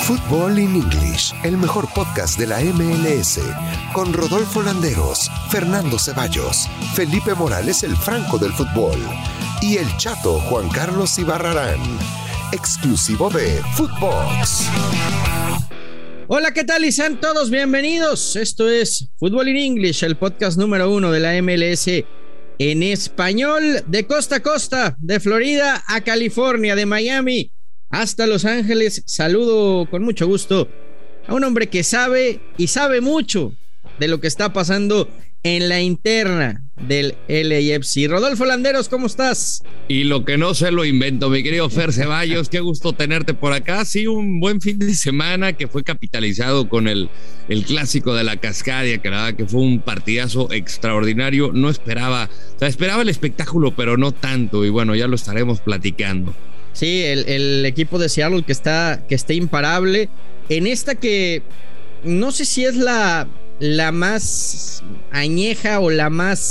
Football in English, el mejor podcast de la MLS, con Rodolfo Landeros, Fernando Ceballos, Felipe Morales el Franco del fútbol y el Chato Juan Carlos Ibarrarán, exclusivo de Footbox. Hola, ¿qué tal? Y sean todos bienvenidos. Esto es Football in English, el podcast número 1 de la MLS en español, de costa a costa, de Florida a California, de Miami hasta Los Ángeles. Saludo con mucho gusto a un hombre que sabe y sabe mucho de lo que está pasando en la interna del LAFC. Rodolfo Landeros, ¿cómo estás? Y lo que no sé lo invento, mi querido Fer Ceballos. Qué gusto tenerte por acá. Sí, un buen fin de semana que fue capitalizado con el clásico de la Cascadia, que la verdad que fue un partidazo extraordinario. No esperaba, esperaba el espectáculo, pero no tanto. Y bueno, ya lo estaremos platicando. Sí, el equipo de Seattle que está imparable. En esta que no sé si es la más añeja o la más,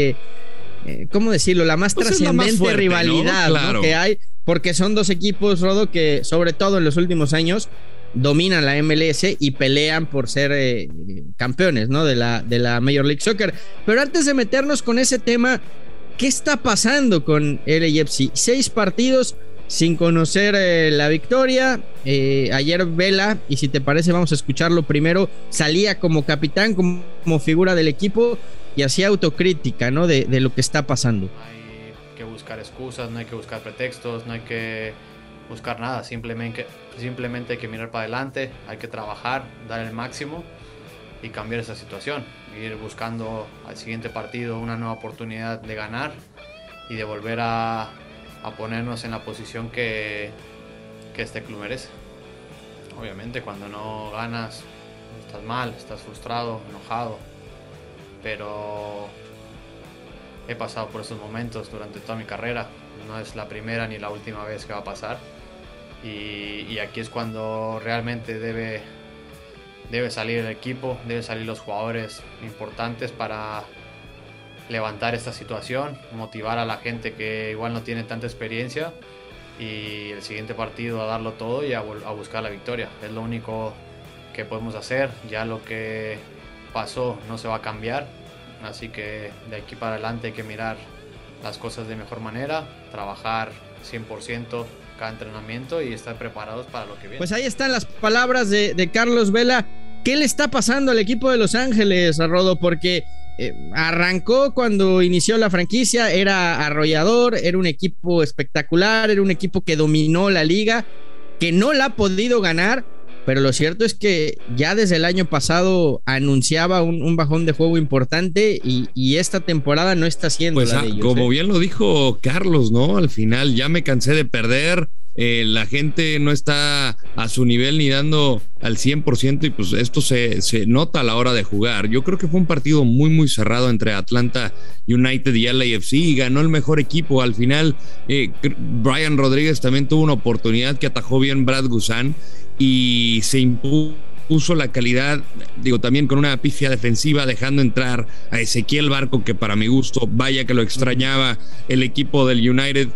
¿cómo decirlo? La más trascendente rivalidad, ¿no? Claro, ¿no? Que hay, porque son dos equipos, Rodo, que sobre todo en los últimos años dominan la MLS y pelean por ser campeones, ¿no? de la Major League Soccer. Pero antes de meternos con ese tema, ¿qué está pasando con LAFC? 6 partidos sin conocer la victoria. Ayer Vela, y si te parece vamos a escucharlo primero, salía como capitán, como figura del equipo y hacía autocrítica, ¿no? de lo que está pasando. No hay que buscar excusas, no hay que buscar pretextos, no hay que buscar nada, simplemente hay que mirar para adelante, hay que trabajar, dar el máximo y cambiar esa situación, ir buscando al siguiente partido una nueva oportunidad de ganar y de volver a ponernos en la posición que este club merece. Obviamente cuando no ganas estás mal, estás frustrado, enojado, pero he pasado por esos momentos durante toda mi carrera, no es la primera ni la última vez que va a pasar, y aquí es cuando realmente debe salir el equipo, deben salir los jugadores importantes para levantar esta situación, motivar a la gente que igual no tiene tanta experiencia, y el siguiente partido a darlo todo y a buscar la victoria. Es lo único que podemos hacer. Ya lo que pasó no se va a cambiar, así que de aquí para adelante hay que mirar las cosas de mejor manera, trabajar 100% cada entrenamiento y estar preparados para lo que viene. Pues ahí están las palabras de Carlos Vela. ¿Qué le está pasando al equipo de Los Ángeles, Rodo? Porque arrancó cuando inició la franquicia, era arrollador, era un equipo espectacular, era un equipo que dominó la liga, que no la ha podido ganar, pero lo cierto es que ya desde el año pasado anunciaba un bajón de juego importante, y esta temporada no está siendo pues la de ellos. Como bien lo dijo Carlos, ¿no? Al final ya me cansé de perder. La gente no está a su nivel ni dando al 100%, y pues esto se nota a la hora de jugar. Yo creo que fue un partido muy muy cerrado entre Atlanta United y LAFC, y ganó el mejor equipo. Al final Brian Rodríguez también tuvo una oportunidad que atajó bien Brad Guzan y se impuso la calidad, también con una pifia defensiva, dejando entrar a Ezequiel Barco, que para mi gusto, vaya que lo extrañaba el equipo del United.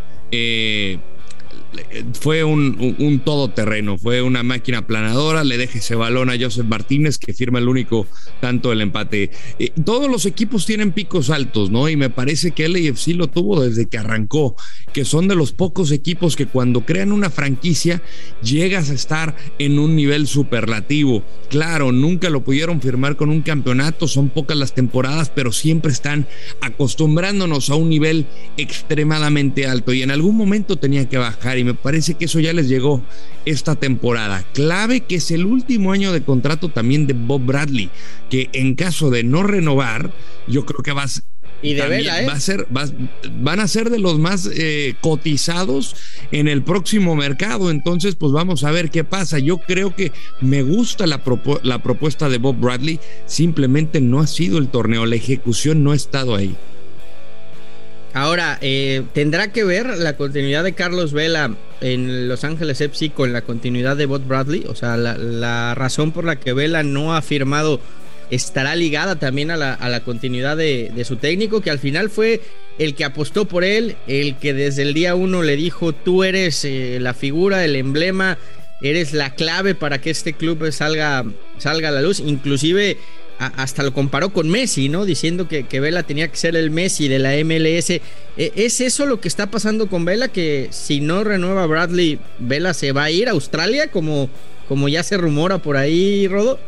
Fue un todoterreno, fue una máquina aplanadora. Le deja ese balón a Joseph Martínez, que firma el único tanto del empate. Todos los equipos tienen picos altos, ¿no? Y me parece que LAFC lo tuvo desde que arrancó, que son de los pocos equipos que cuando crean una franquicia llegas a estar en un nivel superlativo. Claro, nunca lo pudieron firmar con un campeonato, son pocas las temporadas, pero siempre están acostumbrándonos a un nivel extremadamente alto, y en algún momento tenía que bajar, y me parece que eso ya les llegó esta temporada. Clave que es el último año de contrato también de Bob Bradley, que en caso de no renovar, yo creo que y de Vela, van a ser de los más cotizados en el próximo mercado. Entonces pues vamos a ver qué pasa. Yo creo que me gusta la propuesta de Bob Bradley, simplemente no ha sido el torneo, la ejecución no ha estado ahí. Ahora, ¿tendrá que ver la continuidad de Carlos Vela en Los Ángeles FC con la continuidad de Bob Bradley? O sea, la razón por la que Vela no ha firmado estará ligada también a la continuidad de su técnico, que al final fue el que apostó por él, el que desde el día 1 le dijo: tú eres la figura, el emblema, eres la clave para que este club salga a la luz. Inclusive hasta lo comparó con Messi, ¿no? Diciendo que Vela tenía que ser el Messi de la MLS. ¿Es eso lo que está pasando con Vela? Que si no renueva Bradley, Vela se va a ir a Australia, como ya se rumora por ahí, Rodo.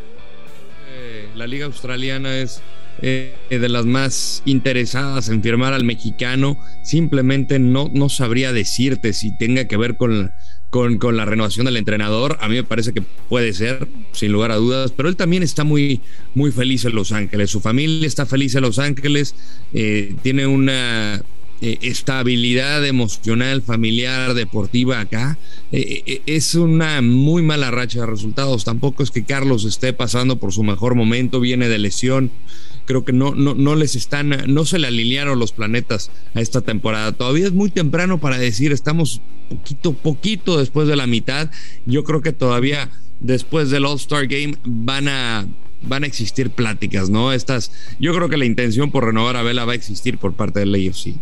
La liga australiana es de las más interesadas en firmar al mexicano. Simplemente no sabría decirte si tenga que ver con la renovación del entrenador. A mí me parece que puede ser, sin lugar a dudas, pero él también está muy, muy feliz en Los Ángeles. Su familia está feliz en Los Ángeles, tiene una estabilidad emocional, familiar, deportiva acá. Es una muy mala racha de resultados. Tampoco es que Carlos esté pasando por su mejor momento, viene de lesión. Creo que no se le alinearon los planetas a esta temporada. Todavía es muy temprano para decir, estamos poquito después de la mitad. Yo creo que todavía después del All-Star Game van a existir pláticas, ¿no? Yo creo que la intención por renovar a Vela va a existir por parte del AFC.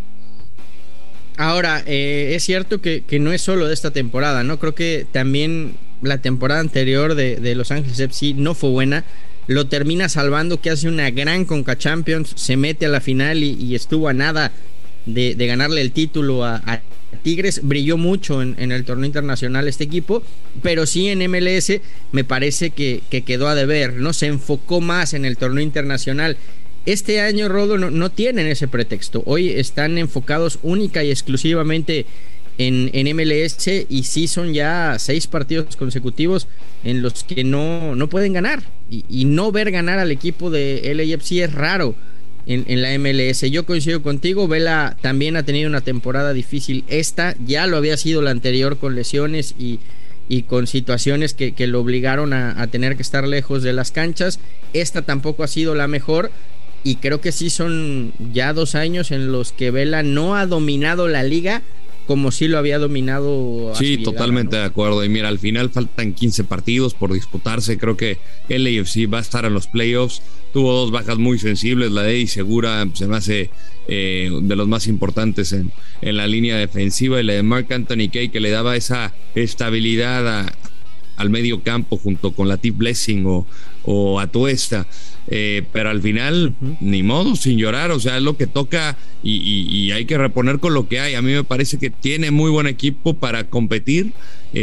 Ahora, es cierto que no es solo de esta temporada, ¿no? Creo que también la temporada anterior de Los Ángeles FC no fue buena. Lo termina salvando, que hace una gran Conca Champions, se mete a la final y estuvo a nada de ganarle el título a Tigres. Brilló mucho en el torneo internacional este equipo, pero sí en MLS me parece que quedó a deber, ¿no? Se enfocó más en el torneo internacional. Este año, Rodo, no tienen ese pretexto. Hoy están enfocados única y exclusivamente en MLS, y sí son ya 6 partidos consecutivos en los que no pueden ganar, y no ver ganar al equipo de LAFC es raro en la MLS. Yo coincido contigo, Vela también ha tenido una temporada difícil. Esta ya lo había sido la anterior, con lesiones y con situaciones que lo obligaron a tener que estar lejos de las canchas. Esta tampoco ha sido la mejor, y creo que sí son ya 2 años en los que Vela no ha dominado la liga como sí lo había dominado. Sí, totalmente, ¿no? De acuerdo. Y mira, al final faltan 15 partidos por disputarse. Creo que el AFC va a estar en los playoffs. Tuvo 2 bajas muy sensibles. La de Eddie Segura se me hace de los más importantes en la línea defensiva, y la de Mark Anthony Kaye, que le daba esa estabilidad al medio campo junto con Latif Blessing o Atuesta. Pero al final, ni modo, sin llorar. O sea, es lo que toca, y hay que reponer con lo que hay. A mí me parece que tiene muy buen equipo para competir,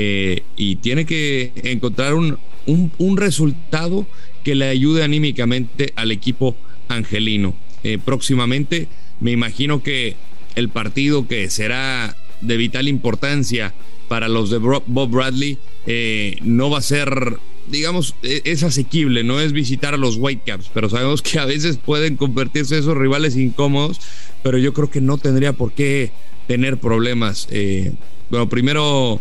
y tiene que encontrar un resultado que le ayude anímicamente al equipo angelino. Próximamente me imagino que el partido que será de vital importancia para los de Bob Bradley no va a ser, digamos, es asequible, no es visitar a los Whitecaps, pero sabemos que a veces pueden convertirse esos rivales incómodos, pero yo creo que no tendría por qué tener problemas. Bueno, primero,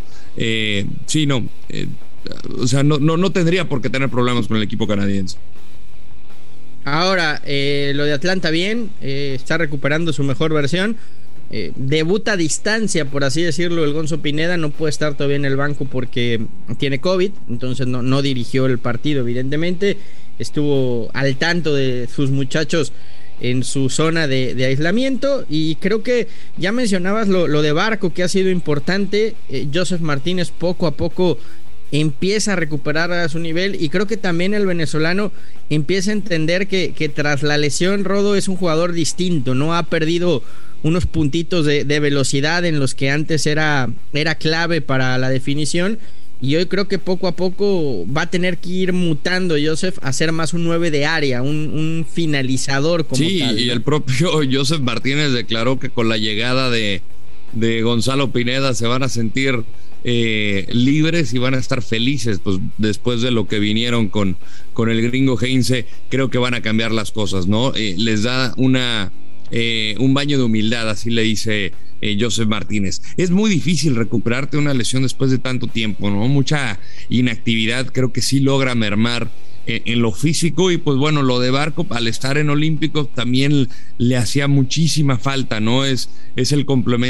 o sea, no tendría por qué tener problemas con el equipo canadiense. Ahora, lo de Atlanta bien, está recuperando su mejor versión. Debuta a distancia, por así decirlo, el Gonzo Pineda. No puede estar todavía en el banco porque tiene COVID, entonces no dirigió el partido, evidentemente. Estuvo al tanto de sus muchachos en su zona de aislamiento, y creo que ya mencionabas lo de Barco, que ha sido importante. Joseph Martínez poco a poco empieza a recuperar a su nivel, y creo que también el venezolano empieza a entender que tras la lesión, Rodo, es un jugador distinto, no ha perdido unos puntitos de velocidad en los que antes era clave para la definición, y hoy creo que poco a poco va a tener que ir mutando Joseph a ser más un 9 de área, un finalizador como sí, tal, ¿no? Y el propio Joseph Martínez declaró que con la llegada de Gonzalo Pineda se van a sentir libres y van a estar felices, pues después de lo que vinieron con el gringo Heinze. Creo que van a cambiar las cosas, ¿no? Les da un baño de humildad, así le dice Joseph Martínez. Es muy difícil recuperarte una lesión después de tanto tiempo, ¿no? Mucha inactividad, creo que sí logra mermar en lo físico, y pues bueno, lo de Barco, al estar en Olímpicos también le hacía muchísima falta, ¿no? Es el complemento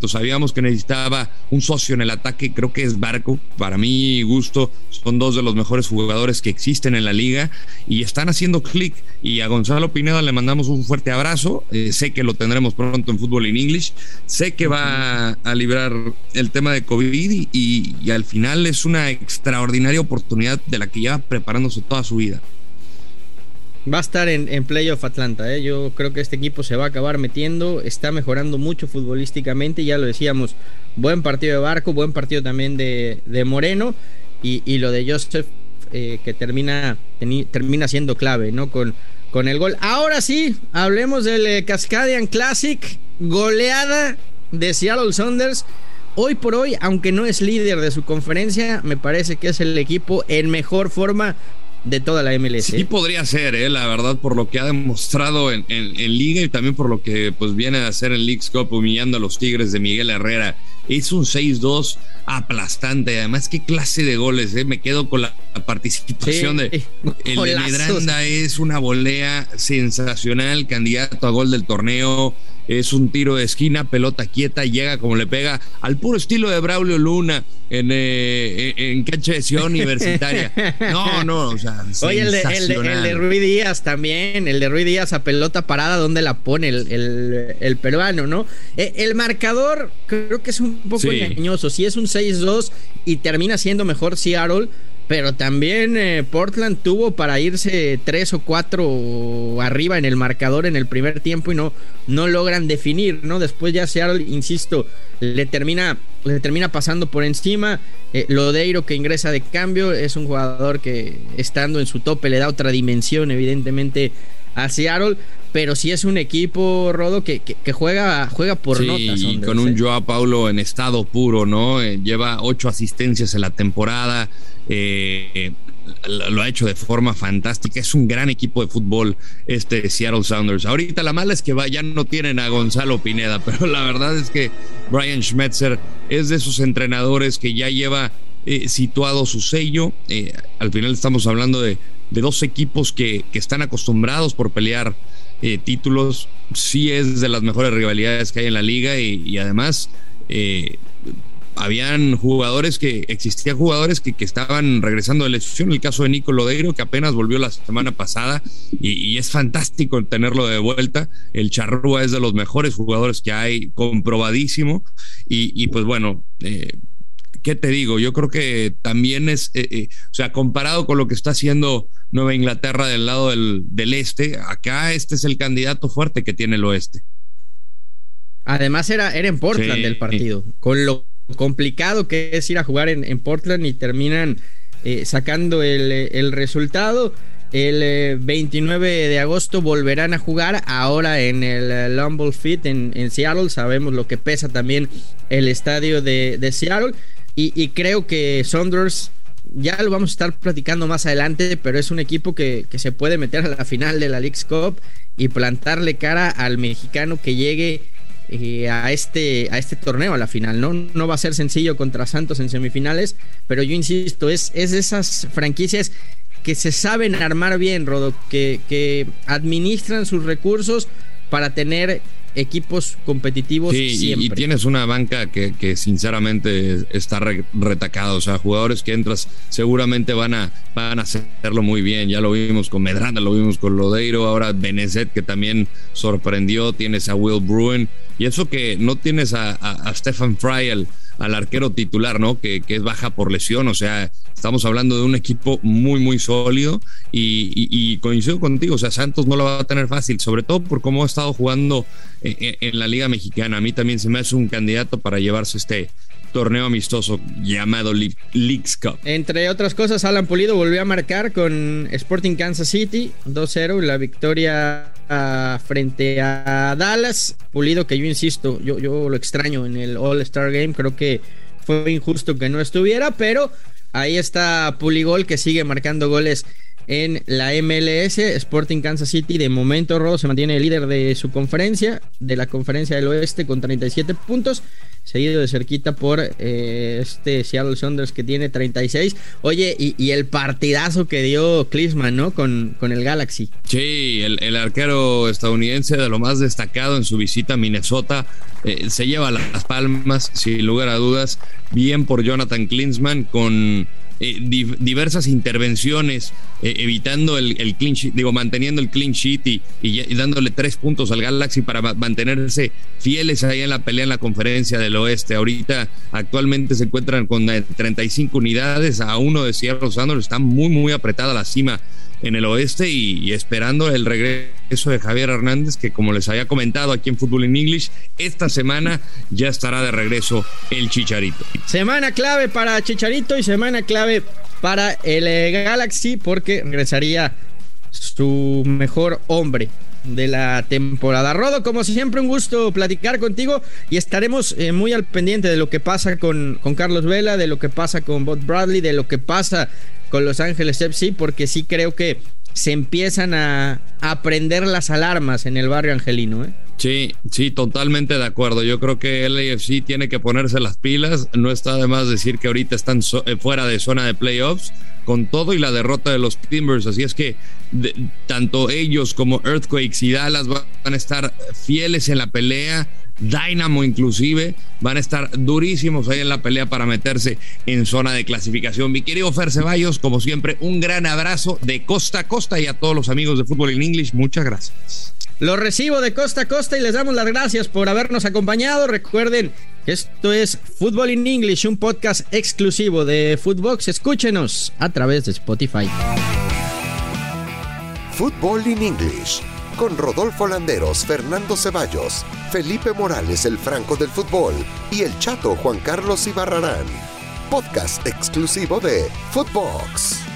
exacto. Sabíamos que necesitaba un socio en el ataque, creo que es Barco. Para mi gusto, son dos de los mejores jugadores que existen en la liga y están haciendo clic. Y a Gonzalo Pineda le mandamos un fuerte abrazo. Sé que lo tendremos pronto en Fútbol in English. Sé que va a librar el tema de COVID y al final es una extraordinaria oportunidad de la que lleva preparándose toda su vida. Va a estar en Playoff Atlanta, ¿eh? Yo creo que este equipo se va a acabar metiendo, está mejorando mucho futbolísticamente, ya lo decíamos, buen partido de Barco, buen partido también de Moreno, y lo de Joseph, que termina siendo clave, ¿no? Con el gol. Ahora sí, hablemos del Cascadian Classic, goleada de Seattle Sounders. Hoy por hoy, aunque no es líder de su conferencia, me parece que es el equipo en mejor forma de toda la MLS. Sí podría ser, la verdad, por lo que ha demostrado en Liga y también por lo que pues viene a hacer en Leagues Cup humillando a los Tigres de Miguel Herrera. Es un 6-2 aplastante. Además, qué clase de goles, me quedo con la participación de el de Medranda. Es una volea sensacional, candidato a gol del torneo. Es un tiro de esquina, pelota quieta, llega como le pega, al puro estilo de Braulio Luna en cancha de Ciudad Universitaria. No, o sea, oye, el de Rui Díaz también, el de Rui Díaz a pelota parada, ¿dónde la pone el peruano, no? El marcador creo que es un poco engañoso. Sí, es un 6-2 y termina siendo mejor Seattle, pero también Portland tuvo para irse 3 o 4 arriba en el marcador en el primer tiempo y no logran definir, ¿no? Después ya Seattle, insisto, le termina pasando por encima. Lodeiro, que ingresa de cambio, es un jugador que estando en su tope le da otra dimensión evidentemente a Seattle, pero sí es un equipo, Rodo, que juega por notas. Y con un Joao Paulo en estado puro, ¿no? Lleva 8 asistencias en la temporada. Lo ha hecho de forma fantástica. Es un gran equipo de fútbol Seattle Sounders. Ahorita la mala es que ya no tienen a Gonzalo Pineda, pero la verdad es que Brian Schmetzer es de esos entrenadores que ya lleva situado su sello. Al final estamos hablando de dos equipos que están acostumbrados por pelear títulos. Sí es de las mejores rivalidades que hay en la liga y además existían jugadores que estaban regresando de lesión. El caso de Nico Lodeiro, que apenas volvió la semana pasada y es fantástico tenerlo de vuelta. El Charrúa es de los mejores jugadores que hay, comprobadísimo, y pues bueno, ¿qué te digo? Yo creo que también es, o sea, comparado con lo que está haciendo Nueva Inglaterra del lado del este, acá este es el candidato fuerte que tiene el oeste. Además era en Portland el partido, con lo complicado que es ir a jugar en Portland, y terminan sacando el resultado. El 29 de agosto volverán a jugar, ahora en el Lambeau Field en Seattle. Sabemos lo que pesa también el estadio de Seattle, y creo que Sounders, ya lo vamos a estar platicando más adelante, pero es un equipo que se puede meter a la final de la Leagues Cup y plantarle cara al mexicano que llegue a este torneo, a la final. No va a ser sencillo contra Santos en semifinales, pero yo insisto, es de esas franquicias que se saben armar bien, Rodo, que administran sus recursos para tener equipos competitivos siempre. Y tienes una banca que sinceramente está retacada. O sea, jugadores que entras seguramente van a hacerlo muy bien. Ya lo vimos con Medranda, lo vimos con Lodeiro, ahora Benezet, que también sorprendió. Tienes a Will Bruin, y eso que no tienes a Stefan Fry, al arquero titular, ¿no? Que es baja por lesión. O sea, estamos hablando de un equipo muy, muy sólido, y coincido contigo. O sea, Santos no lo va a tener fácil, sobre todo por cómo ha estado jugando en la Liga Mexicana. A mí también se me hace un candidato para llevarse este torneo amistoso llamado Leagues Cup. Entre otras cosas, Alan Pulido volvió a marcar con Sporting Kansas City 2-0, la victoria frente a Dallas. Pulido, que yo insisto, yo lo extraño en el All-Star Game. Creo que fue injusto que no estuviera, pero ahí está Puligol, que sigue marcando goles en la MLS. Sporting Kansas City, de momento, Rodo, se mantiene el líder de su conferencia, de la conferencia del oeste, con 37 puntos. seguido de cerquita por este Seattle Sounders que tiene 36. Oye, y el partidazo que dio Klinsmann, ¿no? Con el Galaxy. Sí, el arquero estadounidense de lo más destacado en su visita a Minnesota, se lleva las palmas, sin lugar a dudas. Bien por Jonathan Klinsmann, con diversas intervenciones, evitando el clean sheet, manteniendo el clean sheet y dándole 3 puntos al Galaxy para mantenerse fieles ahí en la pelea en la conferencia del oeste. Ahorita actualmente se encuentran con 35 unidades a 1 de Seattle Sounders. Está muy muy apretada la cima en el oeste y esperando el regreso de Javier Hernández, que como les había comentado aquí en Fútbol in English, esta semana ya estará de regreso el Chicharito. Semana clave para Chicharito y semana clave para el Galaxy, porque regresaría su mejor hombre de la temporada. Rodo, como siempre, un gusto platicar contigo y estaremos muy al pendiente de lo que pasa con Carlos Vela, de lo que pasa con Bob Bradley, de lo que pasa con Los Ángeles FC, porque sí creo que se empiezan a prender las alarmas en el barrio angelino, ¿eh? Sí, totalmente de acuerdo. Yo creo que el LAFC tiene que ponerse las pilas. No está de más decir que ahorita están fuera de zona de playoffs con todo y la derrota de los Timbers. Así es que tanto ellos como Earthquakes y Dallas van a estar fieles en la pelea. Dynamo inclusive van a estar durísimos ahí en la pelea para meterse en zona de clasificación. Mi querido Fer Ceballos, como siempre, un gran abrazo de costa a costa, y a todos los amigos de Fútbol in English, muchas gracias. Lo recibo de costa a costa y les damos las gracias por habernos acompañado. Recuerden que esto es Fútbol in English, un podcast exclusivo de Footbox. Escúchenos a través de Spotify. Fútbol in English, con Rodolfo Landeros, Fernando Ceballos, Felipe Morales, el Franco del Fútbol, y el Chato Juan Carlos Ibarrarán. Podcast exclusivo de Footbox.